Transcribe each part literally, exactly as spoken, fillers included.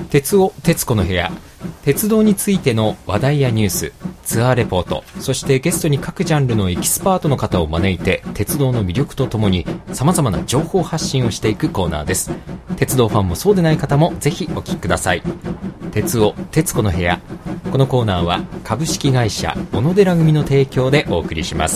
鉄尾鉄子の部屋、鉄道についての話題やニュース、ツアーレポート、そしてゲストに各ジャンルのエキスパートの方を招いて鉄道の魅力とともに様々な情報発信をしていくコーナーです。鉄道ファンもそうでない方もぜひお聞きください。鉄尾鉄子の部屋、このコーナーは株式会社小野寺組の提供でお送りします。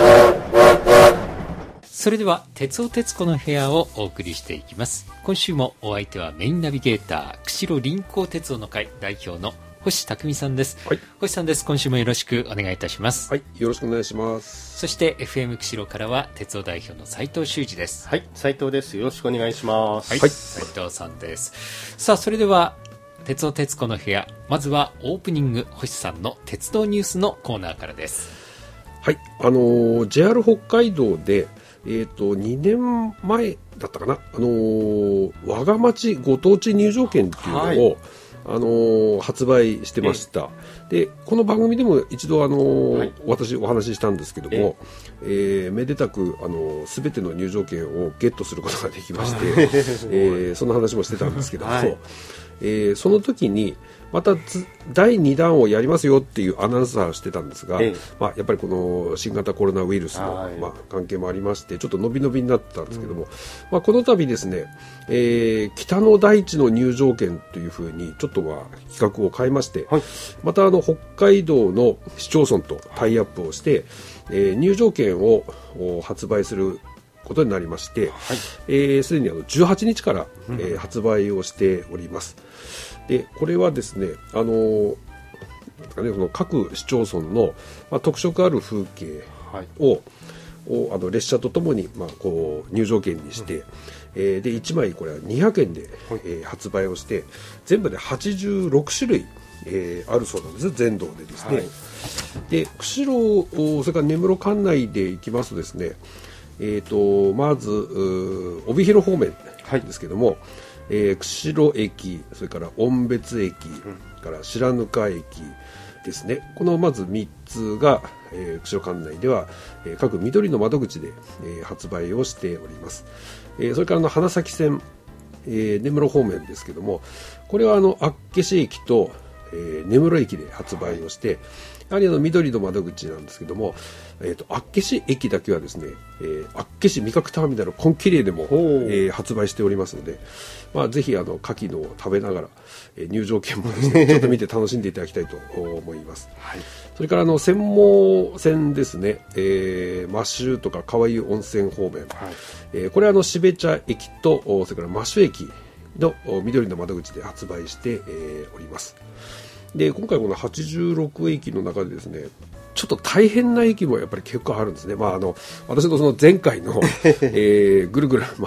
それでは鉄尾鉄子の部屋をお送りしていきます。今週もお相手はメインナビゲーター釧路臨港鉄道の会代表の星匠さんです、はい、星さんです。今週もよろしくお願いいたします。 はい、よろしくお願いします。 そして エフエム 釧路からは鉄道代表の斉藤修二です。 はい、斉藤です。よろしくお願いします。 はい、はい、斉藤さんです。さあ、それでは鉄尾鉄子の部屋、まずはオープニング、星さんの鉄道ニュースのコーナーからです。 はい、あのー、ジェイアール 北海道でえー、とにねんまえだったかな、あのー、我が町ご当地入場券っていうのを、はい、あのー、発売してました。でこの番組でも一度、あのーはい、私お話ししたんですけども、えー、めでたく、あのー、全ての入場券をゲットすることができまして、えー、その話もしてたんですけども、はい、えー、その時にまただいにだんをやりますよっていうアナウンサーをしてたんですが、ええ、まあ、やっぱりこの新型コロナウイルスの、はい、まあ、関係もありましてちょっと伸び伸びになったんですけども、うん、まあ、この度ですね、えー、北の大地の入場券というふうにちょっとは企画を変えまして、はい、またあの北海道の市町村とタイアップをして、えー、入場券を発売することになりまして、はい、えー、すでにあのじゅうはちにちから、うん、えー、発売をしております。でこれはですね、あのーかね、その各市町村の、まあ、特色ある風景を、はい、をあの列車とともに、まあ、こう入場券にして、うん、えー、でいちまいこれはにひゃくえんで、はい、えー、発売をして全部ではちじゅうろくしゅるい、えー、あるそうなんです、全道でですね、はい、で釧路、それから根室管内で行きますとですね、えー、とまず帯広方面ですけども、はい、えー、釧路駅、それから遠別駅、うん、から白糠駅ですね、このまずみっつが、えー、釧路管内では、えー、各緑の窓口で、えー、発売をしております。えー、それからの花咲線、えー、根室方面ですけども、これはあの厚岸駅と、えー、根室駅で発売をして、やはりあの緑の窓口なんですけども、えー、と厚岸駅だけはですね、えー、厚岸味覚ターミナル金綺麗でも、えー、発売しておりますので、まあ、ぜひあの牡蠣のを食べながら、えー、入場券もですねちょっと見て楽しんでいただきたいと思います、はい、それからあの専門線ですね、えー、マッシュとか川湯温泉方面、はい、えー、これはあの標茶駅とそれからマッシュ駅の緑の窓口で発売して、えー、おります。で今回このはちじゅうろくえきの中でですね、ちょっと大変な駅もやっぱり結構あるんですね。まあ、あの私のその前回の、えー、ぐるぐる回った、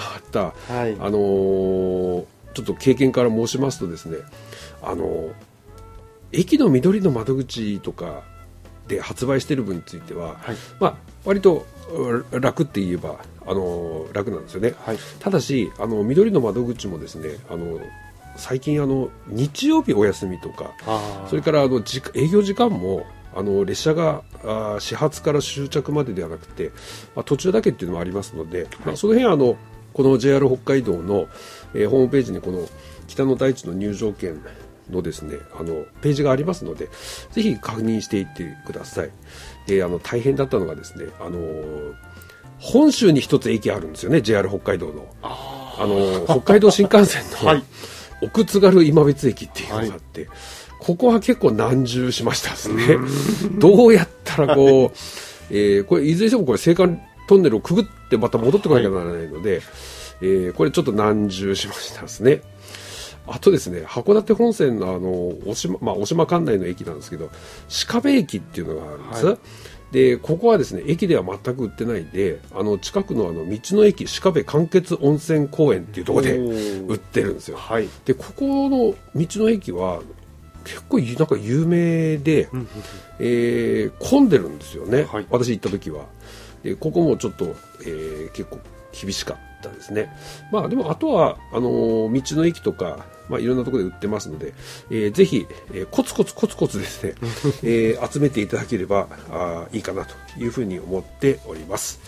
はい、あのー、ちょっと経験から申しますとですね、あのー、駅の緑の窓口とかで発売している分については、はい、まあ、割と楽って言えば、あのー、楽なんですよね、はい、ただしあの緑の窓口もですね、あの最近あの日曜日お休みとか、それからあの営業時間もあの列車があ始発から終着までではなくて、まあ、途中だけっていうのもありますので、はい、まあ、その辺はあのこの ジェイアール 北海道の、えー、ホームページにこの北の大地の入場券のですね、あのページがありますので、ぜひ確認していってください。であの大変だったのがですね、あのー、本州に一つ駅あるんですよね、 ジェイアール 北海道のあ、あのー、北海道新幹線の、はい、奥津軽今別駅っていうのがあって、はい、ここは結構難渋しましたですね。どうやったらこう、えー、これいずれにしてもこれ青函トンネルをくぐってまた戻ってこなきゃならないので、はい、えー、これちょっと難渋しましたですね。あとですね、函館本線のあの大島、まあ、大島管内の駅なんですけど、鹿部駅っていうのがあるんです、はい、でここはですね駅では全く売ってないで、あの近くのあの道の駅鹿部間欠温泉公園っていうところで売ってるんですよ、はい、でここの道の駅は結構なんか有名で、えー、混んでるんですよね、はい、私行った時は。でここもちょっと、えー、結構厳しかったですね。まあでもあとはあのー、道の駅とか、まあ、いろんなところで売ってますので、えー、ぜひ、えー、コツコツコツコツですね、えー、集めていただければあいいかなというふうに思っております。 は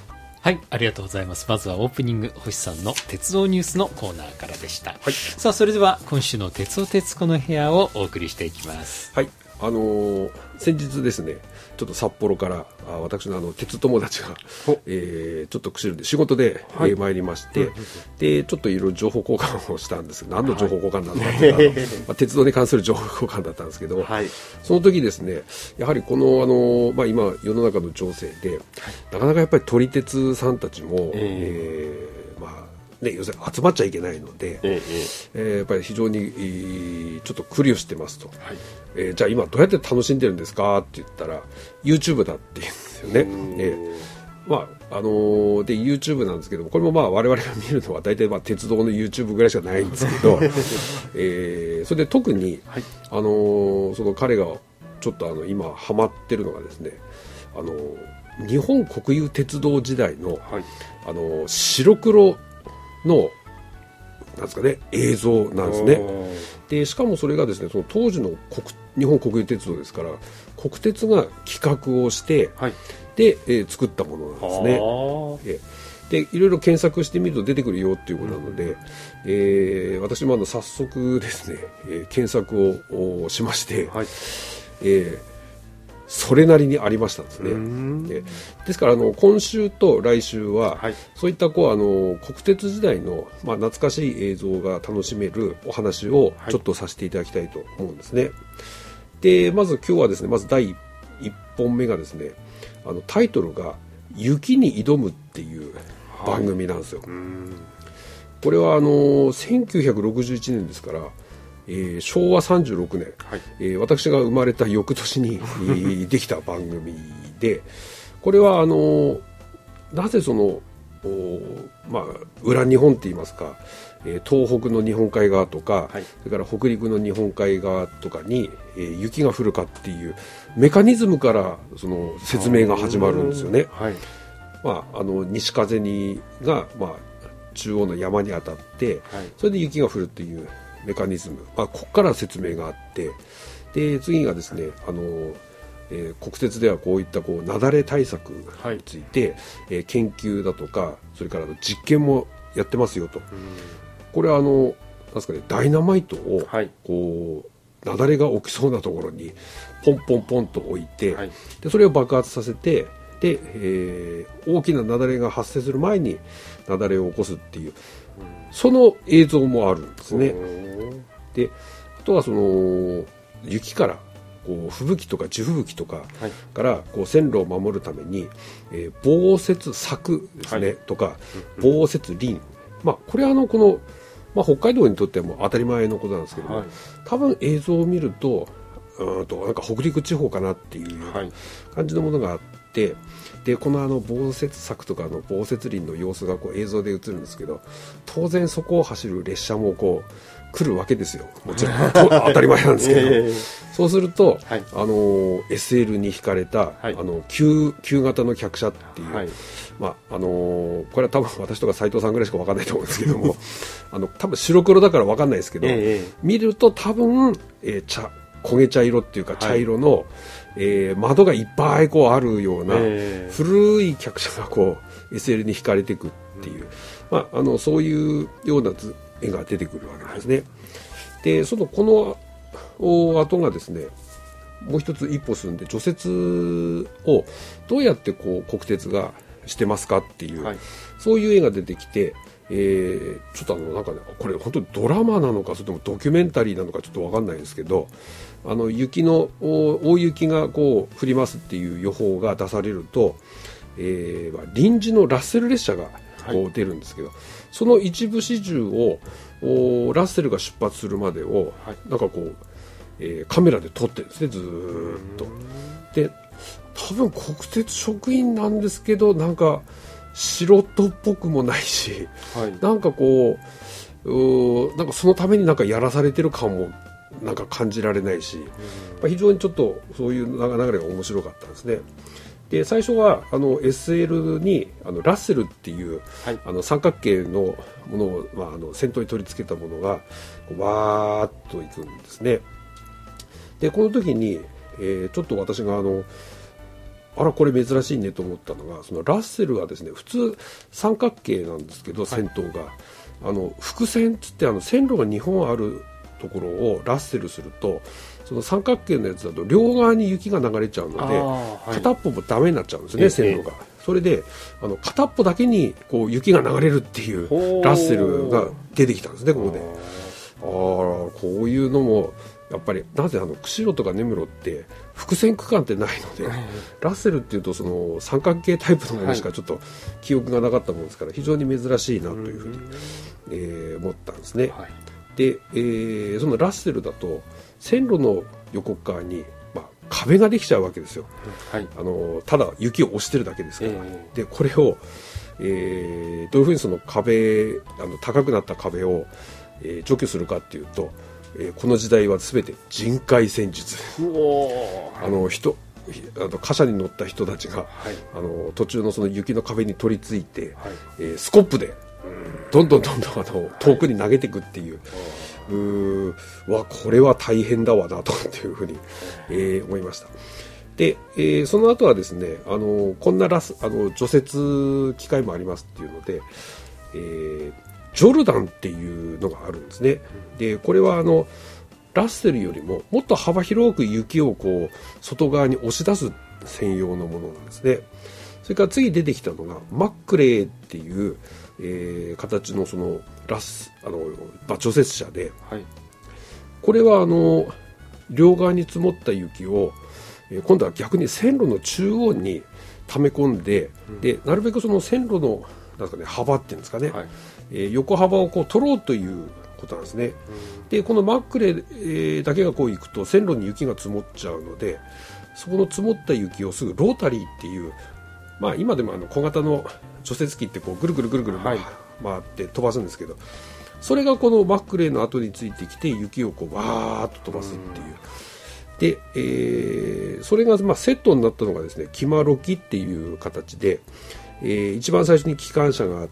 はい、ありがとうございます。まずはオープニング、星さんの鉄道ニュースのコーナーからでした。はい、さあ、それでは今週の鉄道徹子の部屋をお送りしていきます。 はい、あのー、先日ですね、ちょっと札幌からあ私のあの鉄友達が、えー、ちょっと釧路で仕事で、はい、えー、参りまして、うん、でちょっといろいろ情報交換をしたんです。何の情報交換なんだっていうか、はい、まあ、鉄道に関する情報交換だったんですけど、はい、その時ですね、やはりこの、あの、まあ、今世の中の情勢で、はい、なかなかやっぱり撮り鉄さんたちも、えー、まあね、要するに集まっちゃいけないので、えーえー、やっぱり非常に、えー、ちょっと苦慮してますと、はい、えー、じゃあ今どうやって楽しんでるんですかって言ったら YouTube だって言うんですよね。えーまああのー、で YouTube なんですけども、これもまあ我々が見るのは大体まあ鉄道の YouTube ぐらいしかないんですけど、えー、それで特に、はい、あのー、その彼がちょっとあの今ハマってるのがですね、あのー、日本国有鉄道時代の、はい、あのー、白黒のなんですかね、映像なんですね。でしかもそれがですね、その当時の国日本国有鉄道ですから、国鉄が企画をして、はい、で、えー、作ったものなんですね。えー、でいろいろ検索してみると出てくるよっていうことなので、うん、えー、私もあの早速ですね、えー、検索をしまして、はい、えーそれなりにありましたんですね。で、ですからあの今週と来週は、はい、そういったこうあの国鉄時代の、まあ、懐かしい映像が楽しめるお話をちょっとさせていただきたいと思うんですね。はい、でまず今日はですね、まずだいいっぽんめがですね、あのタイトルが雪に挑むっていう番組なんですよ。はい、これはあのせんきゅうひゃくろくじゅういちねんですから、えー、しょうわさんじゅうろくねん、はい、えー、私が生まれた翌年に、えー、できた番組で、これはあのなぜそのまあ、裏日本って言いますか、えー、東北の日本海側とか、はい、それから北陸の日本海側とかに、えー、雪が降るかっていうメカニズムからその説明が始まるんですよね。はい、まあ、あの西風にが、まあ、中央の山に当たって、はい、それで雪が降るっていうメカニズム、まあ、ここから説明があって、で次がですね、あの、えー、国鉄ではこういったこう雪崩対策について、はい、えー、研究だとか、それから実験もやってますよと。これはあのなんですかね、ダイナマイトを、はい、こう雪崩が起きそうなところにポンポンポンと置いて、はい、でそれを爆発させて、で、えー、大きな雪崩が発生する前に雪崩を起こすっていう、その映像もあるんですね。であとはその雪からこう吹雪とか地吹雪とかからこう線路を守るために、えー、防雪柵ですね、はい、とか防雪林、まあ、これはあのこの、まあ、北海道にとっても当たり前のことなんですけども、はい、多分映像を見るとうんとなんか北陸地方かなっていう感じのものがあって、でこのあの防雪柵とかの防雪林の様子がこう映像で映るんですけど、当然そこを走る列車もこう来るわけですよ。もちろん当たり前なんですけど、えー、そうすると、はい、あの エスエル に引かれた、はい、あの 旧, 旧型の客車っていう、はい、まああのー、これは多分私とか斉藤さんぐらいしか分かんないと思うんですけどもあの多分白黒だから分かんないですけど、えー、見ると多分、えー、茶焦げ茶色っていうか茶色の、はい、えー、窓がいっぱいこうあるような、えー、古い客車がこう エスエル に引かれていくっていう、まあ、あのそういうような図絵が出てくるわけですね。でそのこの後がですね、もう一つ一歩進んで除雪をどうやってこう国鉄がしてますかっていう、はい、そういう絵が出てきて、えー、ちょっとあのなんかね、これ本当にドラマなのかそれともドキュメンタリーなのかちょっと分かんないんですけど、あの雪の大雪がこう降りますっていう予報が出されると、えー、臨時のラッセル列車がこう出るんですけど、はい、その一部始終をラッセルが出発するまでを、はい、なんかこう、えー、カメラで撮ってるんですね、ずーっと。で多分国鉄職員なんですけど、なんか素人っぽくもないし、はい、なんかこう、うなんかそのためになんかやらされてる感もなんか感じられないし、まあ、非常にちょっとそういう流れが面白かったんですね。で最初はあの エスエル にあのラッセルっていう、はい、あの三角形のものを、まあ、あの先頭に取り付けたものがわーっといくんですね。でこの時に、えー、ちょっと私があのあらこれ珍しいねと思ったのが、そのラッセルはですね普通三角形なんですけど、先頭が、はい、あの複線っつってあの線路がにほんあるところをラッセルすると、その三角形のやつだと両側に雪が流れちゃうので、はい、片っぽもダメになっちゃうんですね、えー、線路が。それであの片っぽだけにこう雪が流れるっていうラッセルが出てきたんですね、ここで。ああこういうのもやっぱりなぜあの釧路とか根室って複線区間ってないので、ラッセルっていうとその三角形タイプのものしかちょっと記憶がなかったものですから、非常に珍しいなというふうに、えー、思ったんですね。はい、で、えー、そのラッセルだと線路の横側に、まあ、壁ができちゃうわけですよ。はい、あのただ雪を押してるだけですから、えー、でこれを、えー、どういうふうにその壁あの高くなった壁を、えー、除去するかっていうと、えー、この時代は全て人海戦術。あの人あの貨車に乗った人たちが、はい、あの途中のその雪の壁に取り付いて、はいえー、スコップでどんどんどんどんあの遠くに投げていくっていう、うーわこれは大変だわなというふうに、えー、思いました。で、えー、その後はですねあのこんなラスあの除雪機械もありますっていうので、えー、ジョルダンっていうのがあるんですね。でこれはあのラッセルよりももっと幅広く雪をこう外側に押し出す専用のものなんですね。それから次出てきたのがマックレーっていう、えー、形のそのラスあの、まあ、除雪車で、はい、これはあの両側に積もった雪を、えー、今度は逆に線路の中央に溜め込んで、うん、でなるべくその線路のなんか、ね、幅っていうんですかね、はいえー、横幅をこう取ろうということなんですね。うん、でこのマックレー、えー、だけがこう行くと線路に雪が積もっちゃうので、そこの積もった雪をすぐロータリーっていう、まあ、今でもあの小型の除雪機ってこうぐるぐるぐるぐる回って飛ばすんですけど、それがこのマックレーの後についてきて雪をこうわーっと飛ばすっていう。で、えー、それがまあセットになったのがですねキマロキっていう形で、えー、一番最初に機関車があって、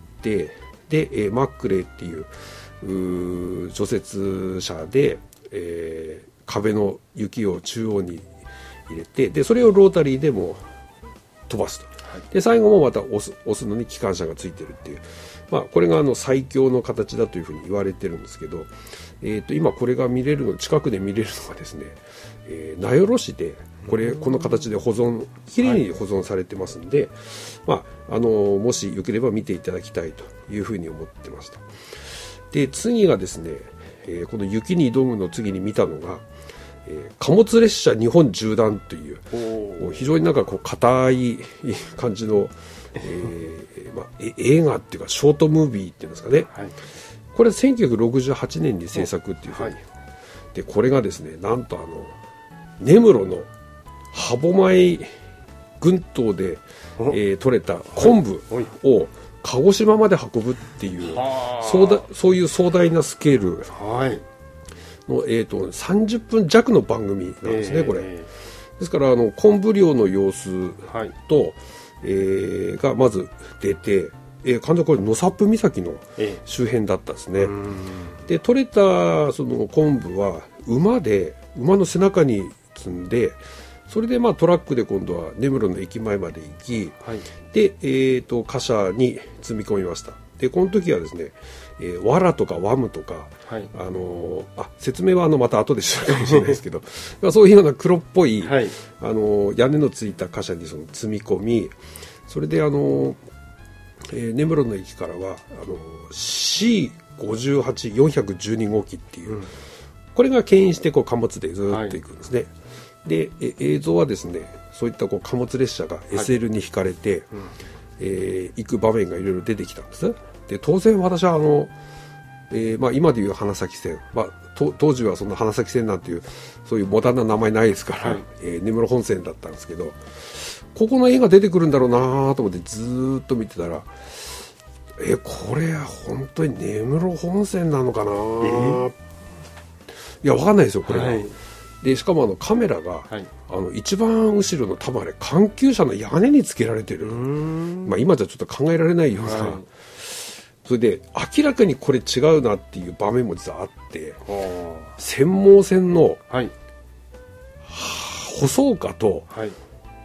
で、えー、マックレーっていうう除雪車で、えー、壁の雪を中央に入れて、でそれをロータリーでも飛ばすと、はい、で最後もまた押す、押すのに機関車がついてるっていう、まあ、これがあの最強の形だというふうに言われてるんですけど、えー、と今これが見れるの近くで見れるのがですね、えー、名寄市でこれこの形で保存きれいに保存されてますんで、はいまあ、あのもしよければ見ていただきたいというふうに思ってました。で次がですね、えー、この雪に挑むの次に見たのが、えー、貨物列車日本縦断という、非常になんかこう硬い感じの、えーまあ、映画っていうかショートムービーっていうんですかね、はい、これせんきゅうひゃくろくじゅうはちねんに制作っていうふうに、はい、でこれがですねなんとあの根室の歯舞群島で、えー、取れた昆布を鹿児島まで運ぶっていう、そうだそういう壮大なスケールの、えー、とさんじゅっぷん弱の番組なんですね、えー、これですからあの昆布漁の様子と、はいえー、がまず出て、えー、完全にこれ野サップ岬の周辺だったんですね、えー、で取れたその昆布は馬で馬の背中に積んで、それでまあトラックで今度は根室の駅前まで行き、はい、で、えー、と貨車に積み込みました。でこの時はですね、えー、藁とかワムとか、はいあのー、あ説明はあのまた後でしたかもしれないですけどまあそういうような黒っぽい、はいあのー、屋根のついた貨車にその積み込み、それで、あのーえー、根室の駅からはあのー、シーごじゅうはちよんひゃくじゅうに 号機っていう、うん、これが牽引してこう貨物でずっと行くんですね、はいで映像はですねそういったこう貨物列車が エスエル に引かれて、はいうんえー、行く場面がいろいろ出てきたんです。で当然私はあの、えーまあ、今でいう花咲線、まあ、当時はそんな花咲線なんていうそういうモダンな名前ないですから、はいえー、根室本線だったんですけど、ここの絵が出てくるんだろうなと思ってずーっと見てたら、えこれ本当に根室本線なのかな、えー、いや分かんないですよこれは、はいでしかもあのカメラが、はい、あの一番後ろの多分あれ環球車の屋根につけられてる、まあ、今じゃちょっと考えられないような、はい、それで明らかにこれ違うなっていう場面も実はあって、釧網線の、はい、舗装架と、はい、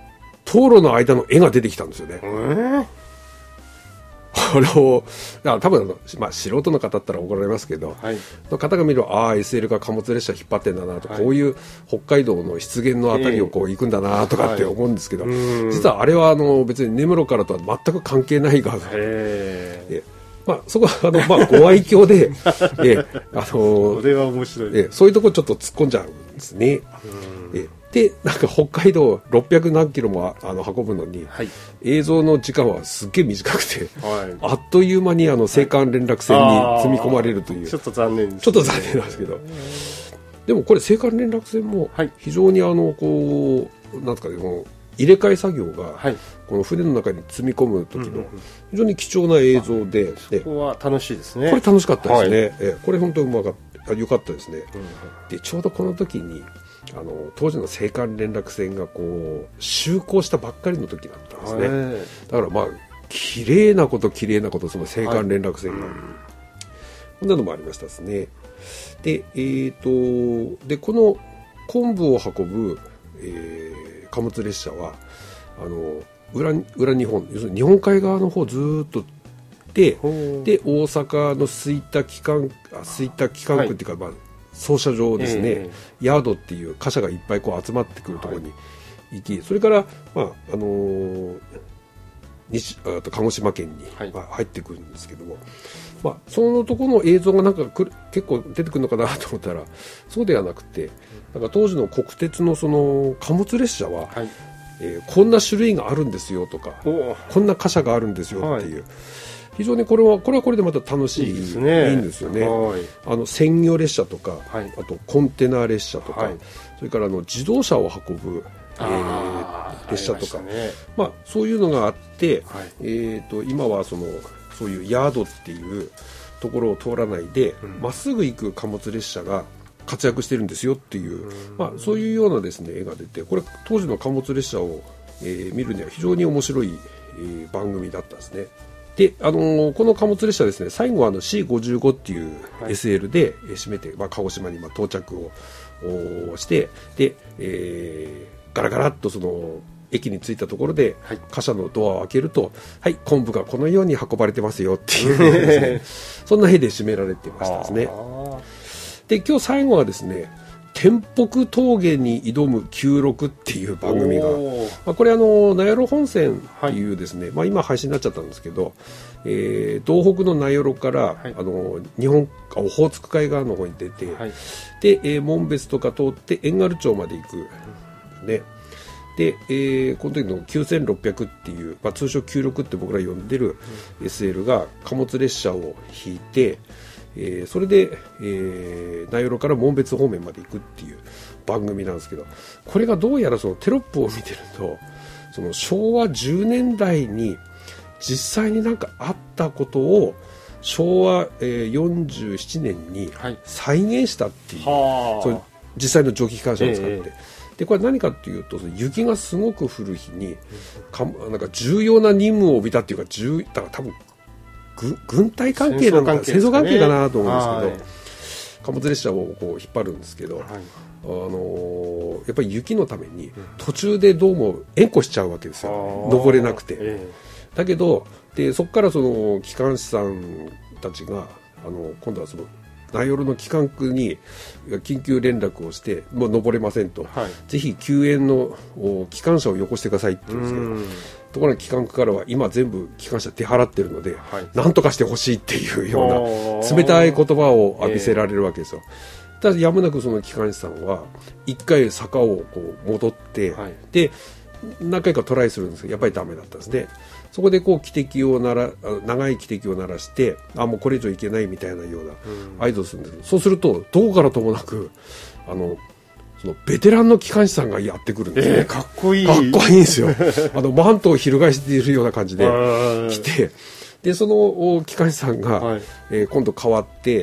道路の間の絵が出てきたんですよね。 えーこれを、だから多分、まあ、素人の方だったら怒られますけど、 はい、 の方が見ると、ああ、エスエル が貨物列車引っ張ってんだなと、はい、こういう北海道の湿原のあたりをこう行くんだなとかって思うんですけど、はい、実はあれはあの別に根室からとは全く関係ない画像で、まあ、そこはあの、まあ、ご愛嬌で、えあのこれは面白い、 えそういうところちょっと突っ込んじゃうんですね。えでなんか北海道ろっぴゃく何キロもあの運ぶのに、はい、映像の時間はすっげえ短くて、はい、あっという間にあの青函連絡船に積み込まれるという、 ちょっと残念ですね。 ちょっと残念なんですけど、でもこれ青函連絡船も非常にあのこうなんですかね、この入れ替え作業がこの船の中に積み込む時の非常に貴重な映像で、 そこは楽しいですね。 これ楽しかったですね。はい、えこれ本当にうまかった良かったですね。うん、でちょうどこの時にあの当時の青函連絡船がこう就航したばっかりの時だったんですね。だからまあ綺麗なこと綺麗なことその青函連絡船が、はい、こんなのもありましたですね。でえーとでこの昆布を運ぶ、えー、貨物列車はあの 裏, 裏日本要するに日本海側の方ずっとでで大阪の吹田機関吹田機関区っていうか、はい、まあ操車場ですね、えー、ヤードっていう貨車がいっぱいこう集まってくるところに行き、はい、それから、まああのー、西あと鹿児島県に、はいまあ、入ってくるんですけども、まあ、そのところの映像がなんかくる結構出てくるのかなと思ったらそうではなくて、なんか当時の国鉄のその貨物列車は、はいえー、こんな種類があるんですよとかこんな貨車があるんですよっていう、はい非常にこれはこれはこれでまた楽しい、いいですね。いいんですよね。あの鮮魚列車とか、はい、あとコンテナ列車とか、はい、それからあの自動車を運ぶ、えー、列車とか、まね、まあそういうのがあって、はい、えーと今はそのそういうヤードっていうところを通らないでま、うん、っすぐ行く貨物列車が活躍してるんですよっていう、うんまあそういうようなですね絵が出て、これ当時の貨物列車を、えー、見るには非常に面白い、えー、番組だったんですね。であのー、この貨物列車ですね、最後はあの シーごじゅうご っていう エスエル で締めて、まあ、鹿児島にまあ到着をしてで、えー、ガラガラっとその駅に着いたところで、はい、貨車のドアを開けると、はい、昆布がこのように運ばれてますよっていうですねそんな絵で締められてましたですね。で今日最後はですね、天北峠に挑むきゅうろくっていう番組が、まあ、これあの名寄本線っていうですね、はいまあ、今配信になっちゃったんですけど、えー、東北の名寄から、はい、あの日本オホーツク海側の方に出て、はい、で、えー、紋別とか通って遠軽町まで行く、ね、で、えー、この時のきゅうせんろっぴゃくっていう、まあ、通称きゅうろくって僕ら呼んでる エスエル が貨物列車を引いて、えー、それで、えー、名寄から紋別方面まで行くっていう番組なんですけど、これがどうやらそのテロップを見てるとそのしょうわじゅうねんだいに実際になんかあったことをしょうわよんじゅうななねんに再現したっていう、はい、その実際の蒸気機関車を使って、えー、でこれ何かっていうと雪がすごく降る日にかなんか重要な任務を帯びたっていうか重だから多分軍隊関係なのか戦争関係かなと思うんですけど、貨物列車をこう引っ張るんですけど、はい、あのー、やっぱり雪のために途中でどうも援護しちゃうわけですよ、登れなくて、えー、だけどでそこからその機関士さんたちがあの今度はその名寄の機関区に緊急連絡をしてもう登れませんと、はい、ぜひ救援の機関車をよこしてくださいって言うんですけど、ところが機関区からは今全部機関車手払ってるので、はい、何とかしてほしいっていうような冷たい言葉を浴びせられるわけですよ。えー、ただやむなくその機関士さんは一回坂をこう戻って、はい、で何回かトライするんですけどやっぱりダメだったんですね。そこでこう汽笛を鳴ら長い汽笛を鳴らしてあもうこれ以上いけないみたいなような合図をするんですけど、そうするとどこからともなくあのそのベテランの機関士さんがやってくるんですね。 えー、かっこいいかっこいいんですよあのマントを翻しているような感じで来てでその機関士さんが、はいえー、今度変わって、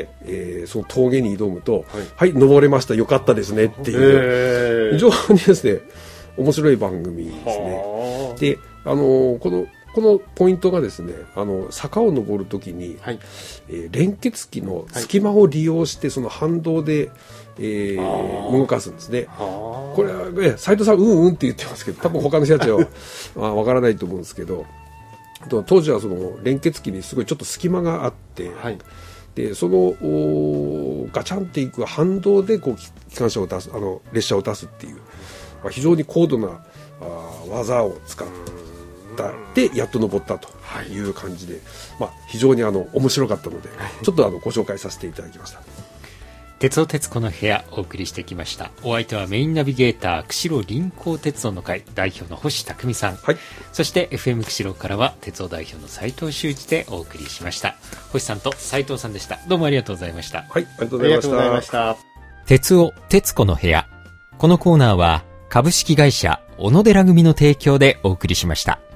えー、その峠に挑むと、はい、はい、登れましたよかったですねっていう、えー、非常にですね面白い番組ですね。で、あのー、このこのポイントがですね、あの坂を登るときに、 はい、 えー、連結機の隙間を利用してその反動で、えー、動かすんですね。これはね、斉藤さんうんうんって言ってますけど、多分他の人たちはあわからないと思うんですけど、当時はその連結機にすごいちょっと隙間があって、はい、でそのガチャンっていく反動でこう機関車を出す、あの列車を出すっていう、まあ、非常に高度なあ技を使ったでやっと登ったという感じで、はい、まあ、非常にあの面白かったのでちょっとあのご紹介させていただきました。 鉄道鉄子の部屋お送りしてきました。お相手はメインナビゲーター釧路臨港鉄道の会代表の星匠さん、はい、そして エフエム 釧路からは鉄道代表の斉藤修二でお送りしました。星さんと斉藤さんでした。どうもありがとうございました。 はい、ありがとうございました。 ました鉄道鉄子の部屋、このコーナーは株式会社小野寺組の提供でお送りしました。